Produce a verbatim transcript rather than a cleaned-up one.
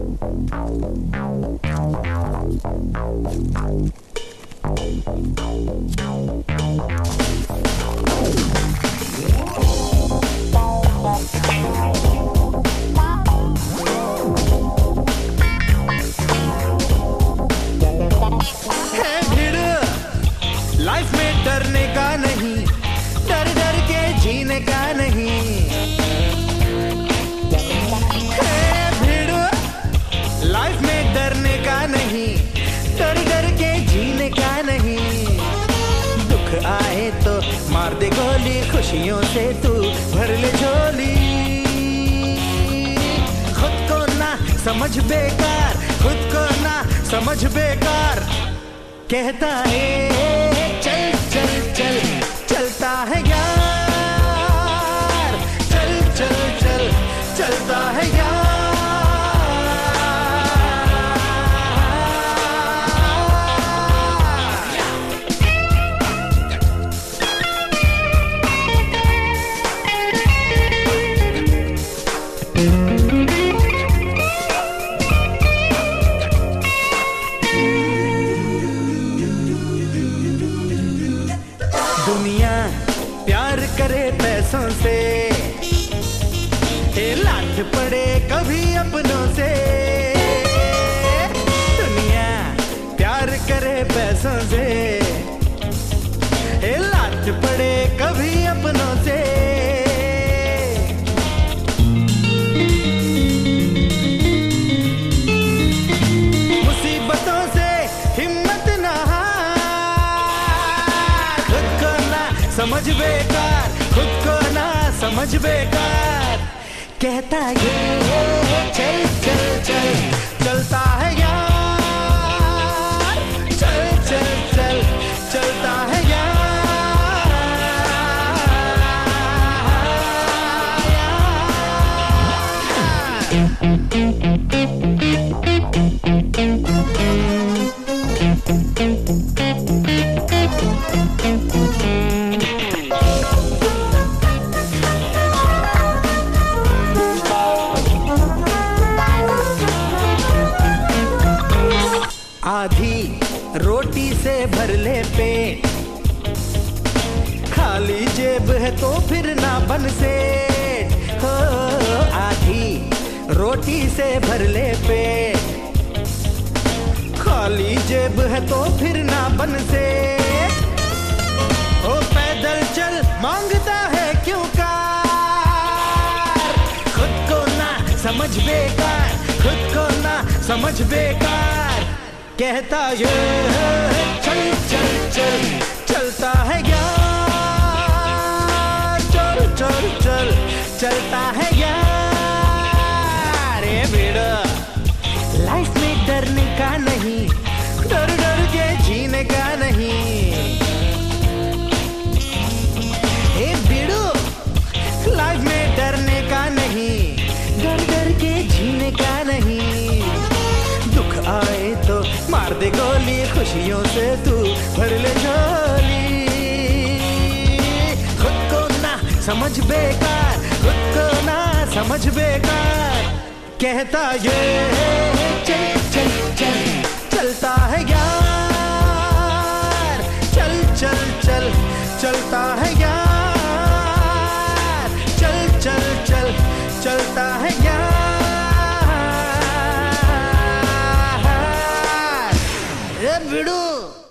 Life में डरने का नहीं, डर डर के जीने का नहीं है भीड़। लाइफ में डरने का नहीं, डर डर के जीने का नहीं। दुख आए तो मार दे गोली, खुशियों से तू भर ले झोली। खुद को ना समझ बेकार, खुद को ना समझ बेकार। कहता है चल चल चल, चलता है यार, चल चल चल, चलता है यार। दुनिया प्यार करे पैसों से, ए लाठ पड़े कभी अपनों से। दुनिया प्यार करे पैसों से, ए लाठ पड़े कभी अपनों से। मुसीबतों से हिम्मत ना समझ बेकार, खुद को ना समझ बेकार। कहता ये चल चल चल, चलता है यार, चल चल चल, चलता है यार। आधी रोटी से भर ले पेट, खाली जेब है तो फिर ना बन सेठ हो। आधी रोटी से भर ले पेट, खाली जेब है तो फिर ना बन सेठ। ओ पैदल चल मांगता है क्यों कार, खुद को ना समझ बेकार, खुद को ना समझ बेकार। कहता ये चल चल चल, चलता है यार, चल चल चल, चलता है यार। ये बेड़ा लाइफ में डरने का नहीं, डर डर के जीने का नहीं। ए बेड़ो लाइफ में डरने का नहीं, डर डर के जीने का नहीं। दुख आए तो मार दे गोली, खुशियों से तू भर ले झोली। खुद को ना समझ बेकार, खुद को ना समझ बेकार। कहता ये चल चल चल, चलता है यार, चल चल चल, चलता है यार, चल चल चल, चलता है यार। बिड़ू।